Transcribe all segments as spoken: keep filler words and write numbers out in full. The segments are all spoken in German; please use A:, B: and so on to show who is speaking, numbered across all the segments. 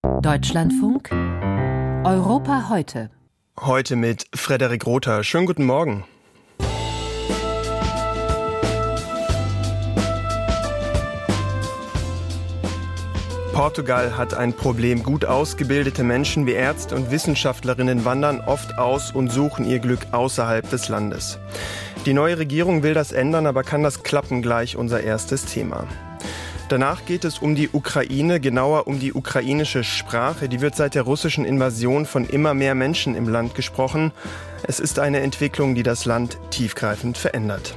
A: Deutschlandfunk Europa heute.
B: Heute mit Frederik Rother. Schönen guten Morgen. Portugal hat ein Problem. Gut ausgebildete Menschen wie Ärzte und Wissenschaftlerinnen wandern oft aus und suchen ihr Glück außerhalb des Landes. Die neue Regierung will das ändern, aber kann das klappen? Gleich unser erstes Thema. Danach geht es um die Ukraine, genauer um die ukrainische Sprache. Die wird seit der russischen Invasion von immer mehr Menschen im Land gesprochen. Es ist eine Entwicklung, die das Land tiefgreifend verändert.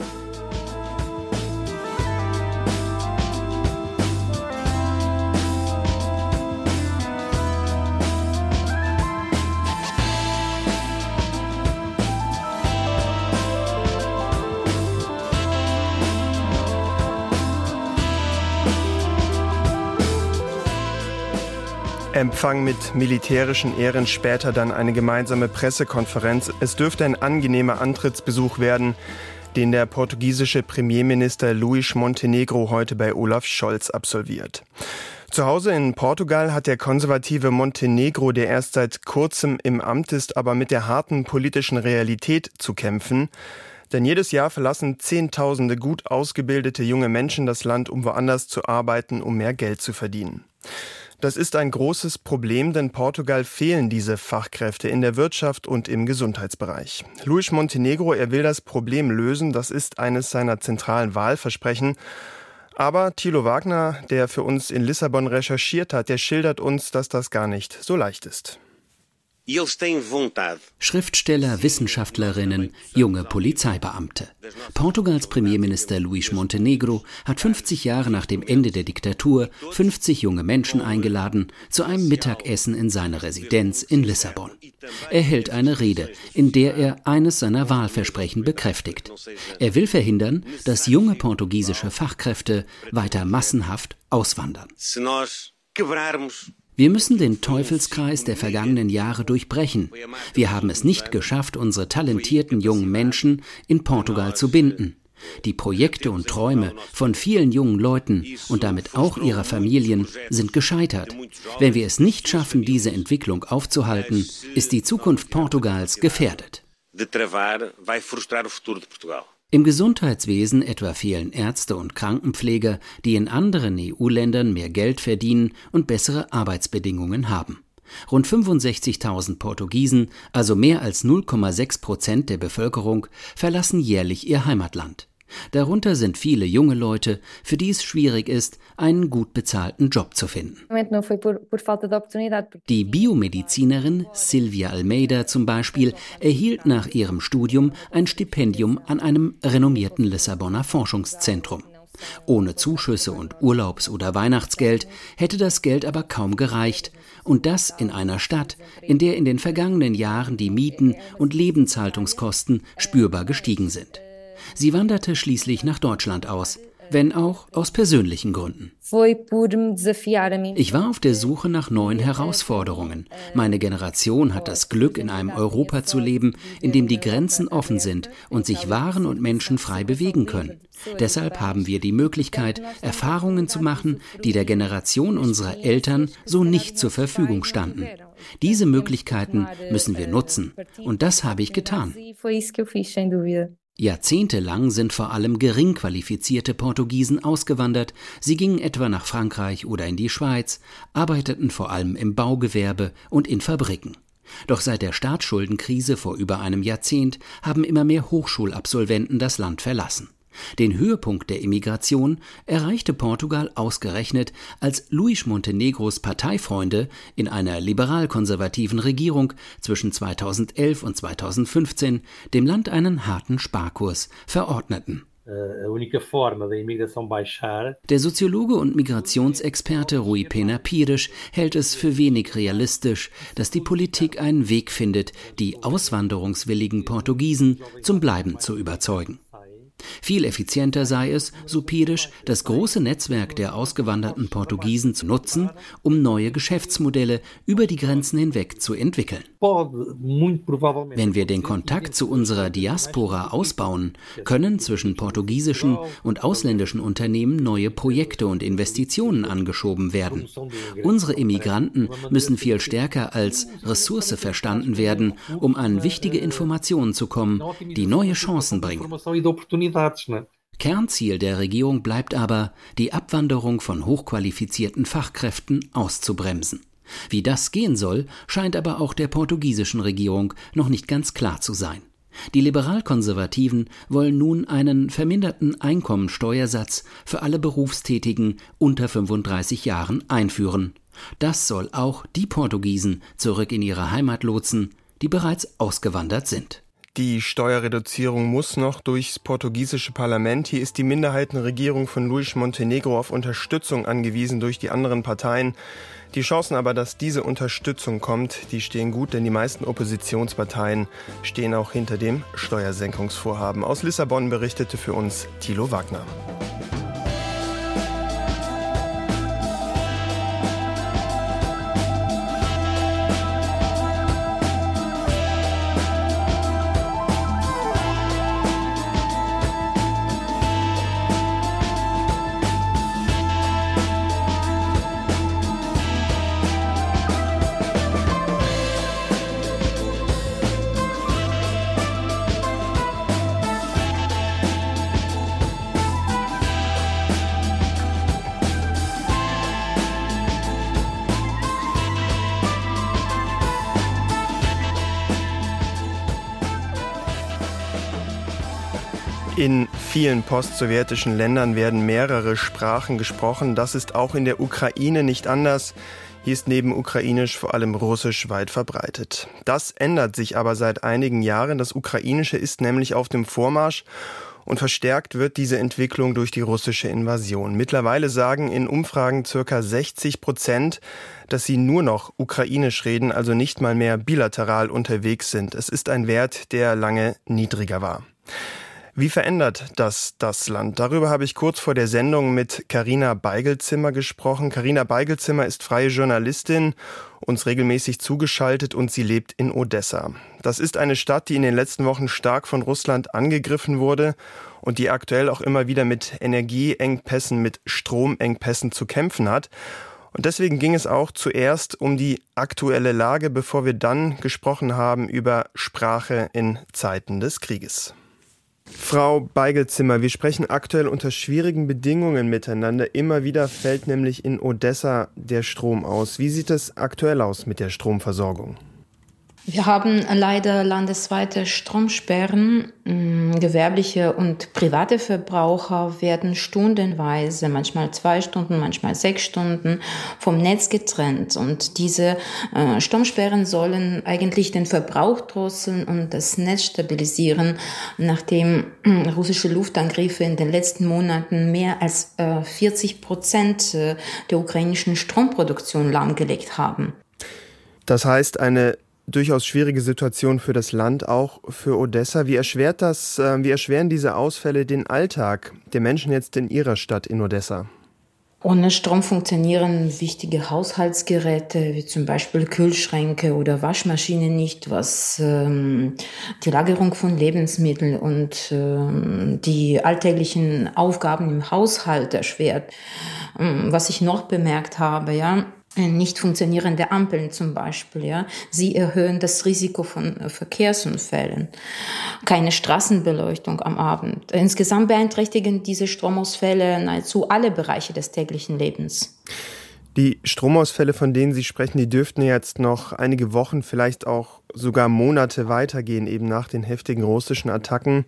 B: Empfang mit militärischen Ehren, später dann eine gemeinsame Pressekonferenz. Es dürfte ein angenehmer Antrittsbesuch werden, den der portugiesische Premierminister Luís Montenegro heute bei Olaf Scholz absolviert. Zu Hause in Portugal hat der konservative Montenegro, der erst seit kurzem im Amt ist, aber mit der harten politischen Realität zu kämpfen. Denn jedes Jahr verlassen Zehntausende gut ausgebildete junge Menschen das Land, um woanders zu arbeiten, um mehr Geld zu verdienen. Das ist ein großes Problem, denn Portugal fehlen diese Fachkräfte in der Wirtschaft und im Gesundheitsbereich. Luís Montenegro, er will das Problem lösen, das ist eines seiner zentralen Wahlversprechen. Aber Thilo Wagner, der für uns in Lissabon recherchiert hat, der schildert uns, dass das gar nicht so leicht ist.
C: Schriftsteller, Wissenschaftlerinnen, junge Polizeibeamte. Portugals Premierminister Luís Montenegro hat fünfzig Jahre nach dem Ende der Diktatur fünfzig junge Menschen eingeladen zu einem Mittagessen in seiner Residenz in Lissabon. Er hält eine Rede, in der er eines seiner Wahlversprechen bekräftigt. Er will verhindern, dass junge portugiesische Fachkräfte weiter massenhaft auswandern. Wir müssen den Teufelskreis der vergangenen Jahre durchbrechen. Wir haben es nicht geschafft, unsere talentierten jungen Menschen in Portugal zu binden. Die Projekte und Träume von vielen jungen Leuten und damit auch ihrer Familien sind gescheitert. Wenn wir es nicht schaffen, diese Entwicklung aufzuhalten, ist die Zukunft Portugals gefährdet. Im Gesundheitswesen etwa fehlen Ärzte und Krankenpfleger, die in anderen E U-Ländern mehr Geld verdienen und bessere Arbeitsbedingungen haben. Rund fünfundsechzigtausend Portugiesen, also mehr als null Komma sechs Prozent der Bevölkerung, verlassen jährlich ihr Heimatland. Darunter sind viele junge Leute, für die es schwierig ist, einen gut bezahlten Job zu finden. Die Biomedizinerin Silvia Almeida zum Beispiel erhielt nach ihrem Studium ein Stipendium an einem renommierten Lissabonner Forschungszentrum. Ohne Zuschüsse und Urlaubs- oder Weihnachtsgeld hätte das Geld aber kaum gereicht. Und das in einer Stadt, in der in den vergangenen Jahren die Mieten und Lebenshaltungskosten spürbar gestiegen sind. Sie wanderte schließlich nach Deutschland aus, wenn auch aus persönlichen Gründen. Ich war auf der Suche nach neuen Herausforderungen. Meine Generation hat das Glück, in einem Europa zu leben, in dem die Grenzen offen sind und sich Waren und Menschen frei bewegen können. Deshalb haben wir die Möglichkeit, Erfahrungen zu machen, die der Generation unserer Eltern so nicht zur Verfügung standen. Diese Möglichkeiten müssen wir nutzen. Und das habe ich getan. Jahrzehntelang sind vor allem gering qualifizierte Portugiesen ausgewandert. Sie gingen etwa nach Frankreich oder in die Schweiz, arbeiteten vor allem im Baugewerbe und in Fabriken. Doch seit der Staatsschuldenkrise vor über einem Jahrzehnt haben immer mehr Hochschulabsolventen das Land verlassen. Den Höhepunkt der Immigration erreichte Portugal ausgerechnet, als Luís Montenegros Parteifreunde in einer liberal-konservativen Regierung zwischen zweitausendelf und zweitausendfünfzehn dem Land einen harten Sparkurs verordneten. Der Soziologe und Migrationsexperte Rui Pena Pires hält es für wenig realistisch, dass die Politik einen Weg findet, die auswanderungswilligen Portugiesen zum Bleiben zu überzeugen. Viel effizienter sei es, so Pires, das große Netzwerk der ausgewanderten Portugiesen zu nutzen, um neue Geschäftsmodelle über die Grenzen hinweg zu entwickeln. Wenn wir den Kontakt zu unserer Diaspora ausbauen, können zwischen portugiesischen und ausländischen Unternehmen neue Projekte und Investitionen angeschoben werden. Unsere Immigranten müssen viel stärker als Ressource verstanden werden, um an wichtige Informationen zu kommen, die neue Chancen bringen. Kernziel der Regierung bleibt aber, die Abwanderung von hochqualifizierten Fachkräften auszubremsen. Wie das gehen soll, scheint aber auch der portugiesischen Regierung noch nicht ganz klar zu sein. Die Liberalkonservativen wollen nun einen verminderten Einkommensteuersatz für alle Berufstätigen unter fünfunddreißig Jahren einführen. Das soll auch die Portugiesen zurück in ihre Heimat lotsen, die bereits ausgewandert sind.
B: Die Steuerreduzierung muss noch durchs portugiesische Parlament. Hier ist die Minderheitenregierung von Luís Montenegro auf Unterstützung angewiesen durch die anderen Parteien. Die Chancen aber, dass diese Unterstützung kommt, die stehen gut, denn die meisten Oppositionsparteien stehen auch hinter dem Steuersenkungsvorhaben. Aus Lissabon berichtete für uns Thilo Wagner. In vielen postsowjetischen Ländern werden mehrere Sprachen gesprochen. Das ist auch in der Ukraine nicht anders. Hier ist neben Ukrainisch vor allem Russisch weit verbreitet. Das ändert sich aber seit einigen Jahren. Das Ukrainische ist nämlich auf dem Vormarsch und verstärkt wird diese Entwicklung durch die russische Invasion. Mittlerweile sagen in Umfragen ca. sechzig Prozent, dass sie nur noch Ukrainisch reden, also nicht mal mehr bilateral unterwegs sind. Es ist ein Wert, der lange niedriger war. Wie verändert das das Land? Darüber habe ich kurz vor der Sendung mit Carina Beigelzimmer gesprochen. Carina Beigelzimmer ist freie Journalistin, uns regelmäßig zugeschaltet und sie lebt in Odessa. Das ist eine Stadt, die in den letzten Wochen stark von Russland angegriffen wurde und die aktuell auch immer wieder mit Energieengpässen, mit Stromengpässen zu kämpfen hat. Und deswegen ging es auch zuerst um die aktuelle Lage, bevor wir dann gesprochen haben über Sprache in Zeiten des Krieges. Frau Beigelzimmer, wir sprechen aktuell unter schwierigen Bedingungen miteinander. Immer wieder fällt nämlich in Odessa der Strom aus. Wie sieht es aktuell aus mit der Stromversorgung?
D: Wir haben leider landesweite Stromsperren. Gewerbliche und private Verbraucher werden stundenweise, manchmal zwei Stunden, manchmal sechs Stunden vom Netz getrennt. Und diese äh, Stromsperren sollen eigentlich den Verbrauch drosseln und das Netz stabilisieren, nachdem äh, russische Luftangriffe in den letzten Monaten mehr als äh, vierzig Prozent der ukrainischen Stromproduktion lahmgelegt haben.
B: Das heißt, eine durchaus schwierige Situation für das Land, auch für Odessa. Wie erschwert das, wie erschweren diese Ausfälle den Alltag der Menschen jetzt in Ihrer Stadt in Odessa?
D: Ohne Strom funktionieren wichtige Haushaltsgeräte, wie zum Beispiel Kühlschränke oder Waschmaschinen nicht, was ähm, die Lagerung von Lebensmitteln und ähm, die alltäglichen Aufgaben im Haushalt erschwert. Ähm, was ich noch bemerkt habe, ja, nicht funktionierende Ampeln zum Beispiel, ja. Sie erhöhen das Risiko von Verkehrsunfällen. Keine Straßenbeleuchtung am Abend. Insgesamt beeinträchtigen diese Stromausfälle nahezu alle Bereiche des täglichen Lebens.
B: Die Stromausfälle, von denen Sie sprechen, die dürften jetzt noch einige Wochen, vielleicht auch sogar Monate weitergehen, eben nach den heftigen russischen Attacken.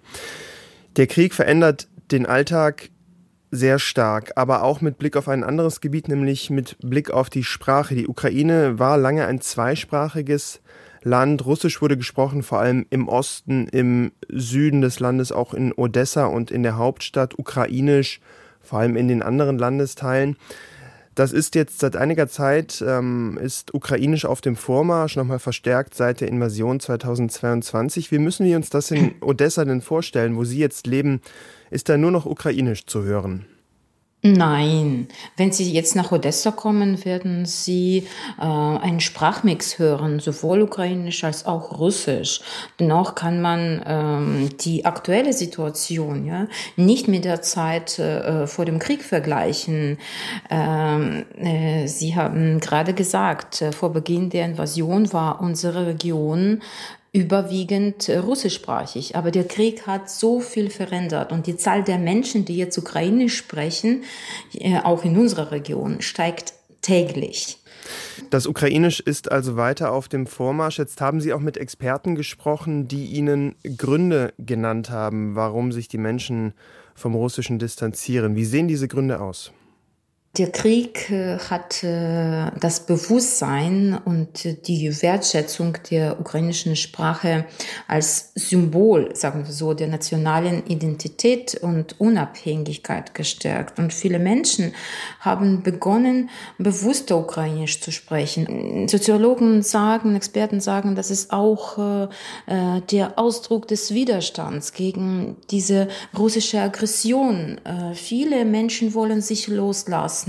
B: Der Krieg verändert den Alltag sehr stark, aber auch mit Blick auf ein anderes Gebiet, nämlich mit Blick auf die Sprache. Die Ukraine war lange ein zweisprachiges Land. Russisch wurde gesprochen, vor allem im Osten, im Süden des Landes, auch in Odessa und in der Hauptstadt. Ukrainisch, vor allem in den anderen Landesteilen. Das ist jetzt seit einiger Zeit, ähm, ist Ukrainisch auf dem Vormarsch, nochmal verstärkt seit der Invasion zweitausendzweiundzwanzig. Wie müssen wir uns das in Odessa denn vorstellen, wo Sie jetzt leben? Ist da nur noch Ukrainisch zu hören?
D: Nein, wenn Sie jetzt nach Odessa kommen, werden Sie äh, einen Sprachmix hören, sowohl ukrainisch als auch russisch. Dennoch kann man ähm, die aktuelle Situation ja nicht mit der Zeit äh, vor dem Krieg vergleichen. Ähm, äh, Sie haben gerade gesagt, äh, vor Beginn der Invasion war unsere Region überwiegend äh, russischsprachig. Aber der Krieg hat so viel verändert und die Zahl der Menschen, die jetzt Ukrainisch sprechen, äh, auch in unserer Region, steigt täglich.
B: Das Ukrainisch ist also weiter auf dem Vormarsch. Jetzt haben Sie auch mit Experten gesprochen, die Ihnen Gründe genannt haben, warum sich die Menschen vom Russischen distanzieren. Wie sehen diese Gründe aus?
D: Der Krieg äh, hat äh, das Bewusstsein und die Wertschätzung der ukrainischen Sprache als Symbol, sagen wir so, der nationalen Identität und Unabhängigkeit gestärkt. Und viele Menschen haben begonnen, bewusster Ukrainisch zu sprechen. Soziologen sagen, Experten sagen, das ist auch äh, der Ausdruck des Widerstands gegen diese russische Aggression. Äh, viele Menschen wollen sich loslassen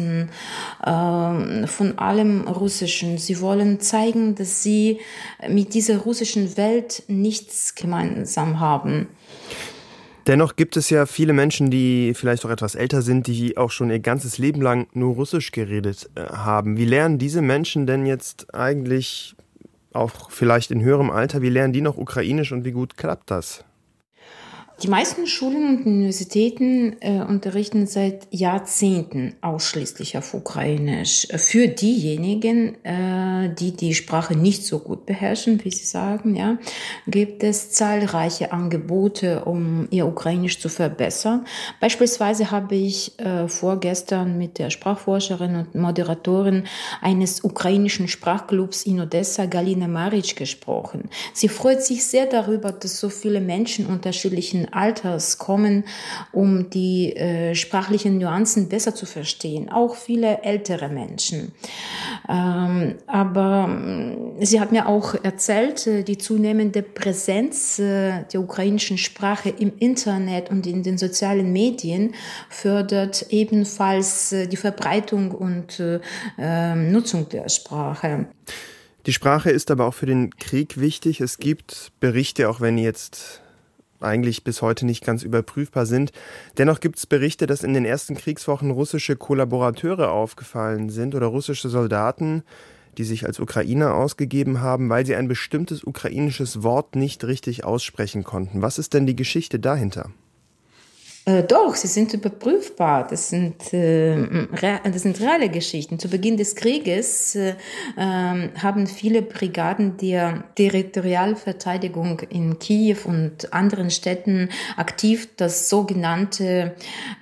D: von allem Russischen. Sie wollen zeigen, dass sie mit dieser russischen Welt nichts gemeinsam haben.
B: Dennoch gibt es ja viele Menschen, die vielleicht auch etwas älter sind, die auch schon ihr ganzes Leben lang nur Russisch geredet haben. Wie lernen diese Menschen denn jetzt eigentlich, auch vielleicht in höherem Alter, wie lernen die noch Ukrainisch und wie gut klappt das?
D: Die meisten Schulen und Universitäten äh, unterrichten seit Jahrzehnten ausschließlich auf Ukrainisch. Für diejenigen, äh, die die Sprache nicht so gut beherrschen, wie Sie sagen, ja, gibt es zahlreiche Angebote, um ihr Ukrainisch zu verbessern. Beispielsweise habe ich äh, vorgestern mit der Sprachforscherin und Moderatorin eines ukrainischen Sprachclubs in Odessa, Galina Maric, gesprochen. Sie freut sich sehr darüber, dass so viele Menschen unterschiedlichen Alters kommen, um die äh, sprachlichen Nuancen besser zu verstehen. Auch viele ältere Menschen. Ähm, aber äh, sie hat mir auch erzählt, äh, die zunehmende Präsenz äh, der ukrainischen Sprache im Internet und in den sozialen Medien fördert ebenfalls äh, die Verbreitung und äh, äh, Nutzung der Sprache.
B: Die Sprache ist aber auch für den Krieg wichtig. Es gibt Berichte, auch wenn jetzt eigentlich bis heute nicht ganz überprüfbar sind. Dennoch gibt es Berichte, dass in den ersten Kriegswochen russische Kollaborateure aufgefallen sind oder russische Soldaten, die sich als Ukrainer ausgegeben haben, weil sie ein bestimmtes ukrainisches Wort nicht richtig aussprechen konnten. Was ist denn die Geschichte dahinter?
D: Äh, doch, sie sind überprüfbar. Das sind, äh, re- das sind reale Geschichten. Zu Beginn des Krieges äh, äh, haben viele Brigaden der Territorialverteidigung in Kiew und anderen Städten aktiv das sogenannte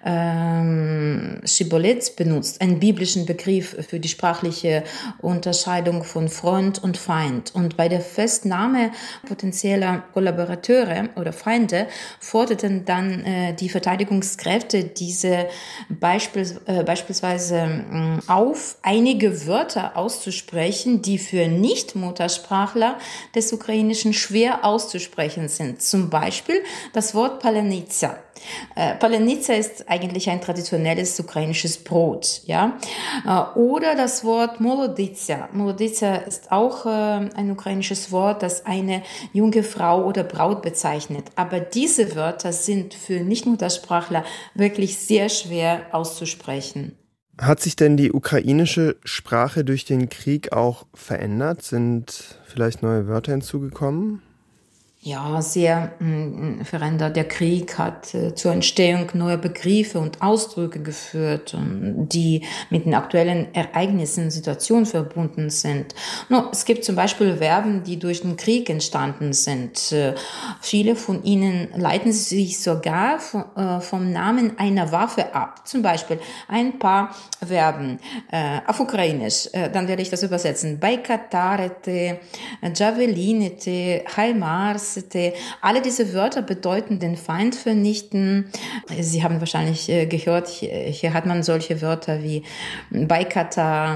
D: äh, Schibolets benutzt, einen biblischen Begriff für die sprachliche Unterscheidung von Freund und Feind. Und bei der Festnahme potenzieller Kollaborateure oder Feinde forderten dann äh, die Verteidigungskräfte diese Beispiel, äh, beispielsweise äh, auf, einige Wörter auszusprechen, die für Nicht-Muttersprachler des Ukrainischen schwer auszusprechen sind. Zum Beispiel das Wort Palenitsa. Äh, Palenitsa ist eigentlich ein traditionelles ukrainisches Brot, ja. Äh, oder das Wort Moloditsa. Moloditsa ist auch äh, ein ukrainisches Wort, das eine junge Frau oder Braut bezeichnet. Aber diese Wörter sind für Nicht-Muttersprachler wirklich sehr schwer auszusprechen.
B: Hat sich denn die ukrainische Sprache durch den Krieg auch verändert? Sind vielleicht neue Wörter hinzugekommen?
D: Ja, sehr mh, verändert. Der Krieg hat äh, zur Entstehung neuer Begriffe und Ausdrücke geführt, ähm, die mit den aktuellen Ereignissen und Situationen verbunden sind. No, es gibt zum Beispiel Verben, die durch den Krieg entstanden sind. Äh, viele von ihnen leiten sich sogar von, äh, vom Namen einer Waffe ab. Zum Beispiel ein paar Verben äh, auf Ukrainisch. Äh, dann werde ich das übersetzen. Baikatarete, Javelinete, Haimars. Alle diese Wörter bedeuten den Feind vernichten. Sie haben wahrscheinlich gehört, hier, hier hat man solche Wörter wie Baikata,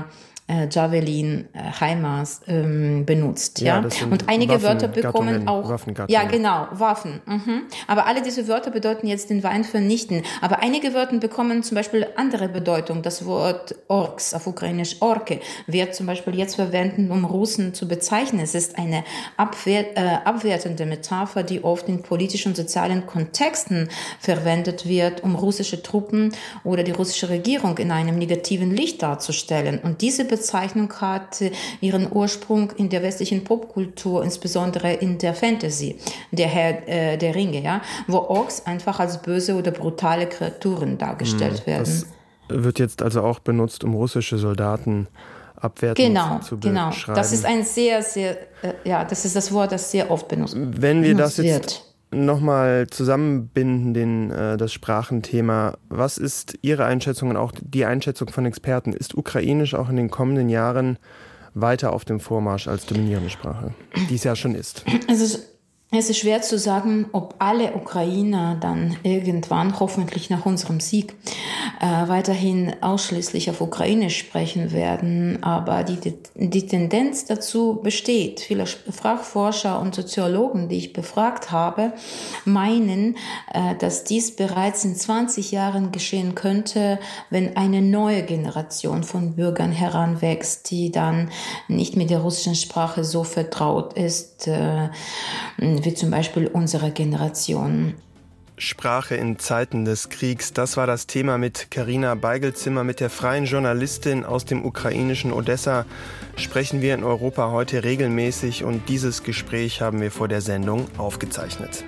D: äh, Javelin, äh, HIMARS ähm, benutzt. Ja,
B: ja? Das sind
D: und einige Wörter bekommen auch
B: Waffengattungen.
D: Ja, genau, Waffen. Mhm. Aber alle diese Wörter bedeuten jetzt den Wein vernichten. Aber einige Wörter bekommen zum Beispiel andere Bedeutung. Das Wort Orks, auf Ukrainisch Orke, wird zum Beispiel jetzt verwenden, um Russen zu bezeichnen. Es ist eine abwehr, äh, abwertende Metapher, die oft in politischen und sozialen Kontexten verwendet wird, um russische Truppen oder die russische Regierung in einem negativen Licht darzustellen. Und diese Bezeichnung hat ihren Ursprung in der westlichen Popkultur, insbesondere in der Fantasy, der Herr äh, der Ringe, ja, wo Orks einfach als böse oder brutale Kreaturen dargestellt hm, werden.
B: Das wird jetzt also auch benutzt, um russische Soldaten abwertend
D: genau,
B: zu
D: genau.
B: beschreiben. Genau,
D: das ist ein sehr, sehr, äh, ja, das ist das Wort, das sehr oft benutzt wird.
B: Wenn wir das jetzt nochmal zusammenbinden, den, äh, das Sprachenthema, was ist Ihre Einschätzung und auch die Einschätzung von Experten? Ist Ukrainisch auch in den kommenden Jahren weiter auf dem Vormarsch als dominierende Sprache, die es ja schon ist?
D: Es ist Es ist schwer zu sagen, ob alle Ukrainer dann irgendwann, hoffentlich nach unserem Sieg, äh, weiterhin ausschließlich auf Ukrainisch sprechen werden. Aber die, die Tendenz dazu besteht. Viele Sprachforscher und Soziologen, die ich befragt habe, meinen, äh, dass dies bereits in zwanzig Jahren geschehen könnte, wenn eine neue Generation von Bürgern heranwächst, die dann nicht mit der russischen Sprache so vertraut ist, äh, wie zum Beispiel unsere Generation.
B: Sprache in Zeiten des Kriegs, das war das Thema mit Carina Beigelzimmer, mit der freien Journalistin aus dem ukrainischen Odessa. Sprechen wir in Europa heute regelmäßig und dieses Gespräch haben wir vor der Sendung aufgezeichnet.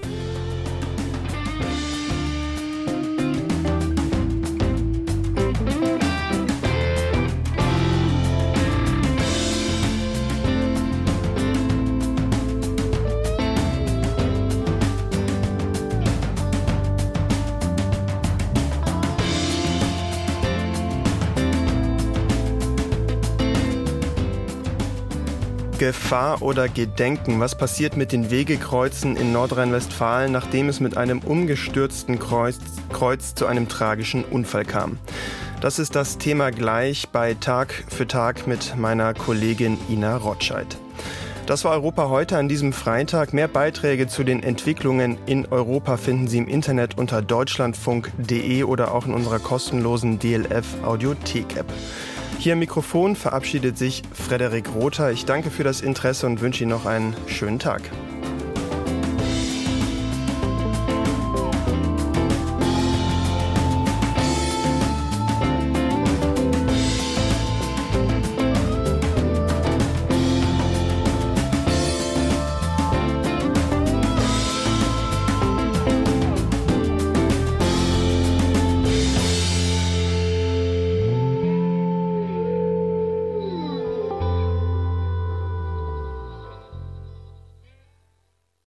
B: Gefahr oder Gedenken? Was passiert mit den Wegekreuzen in Nordrhein-Westfalen, nachdem es mit einem umgestürzten Kreuz, Kreuz zu einem tragischen Unfall kam? Das ist das Thema gleich bei Tag für Tag mit meiner Kollegin Ina Rotscheid. Das war Europa heute an diesem Freitag. Mehr Beiträge zu den Entwicklungen in Europa finden Sie im Internet unter deutschlandfunk punkt de oder auch in unserer kostenlosen D L F-Audiothek-App. Hier am Mikrofon verabschiedet sich Frederik Rother. Ich danke für das Interesse und wünsche Ihnen noch einen schönen Tag.